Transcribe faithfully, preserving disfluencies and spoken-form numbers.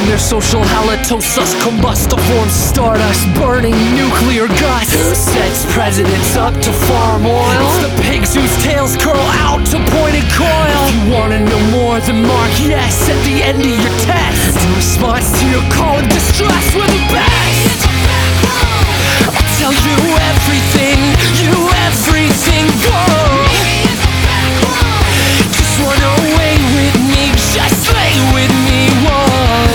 in their social halitosis, combust to form stardust, burning nuclear guts. Who sets presidents up to farm oil? It's the pigs whose tails curl out to pointed coil. If you wanna know more, then mark yes at the end of your test. Who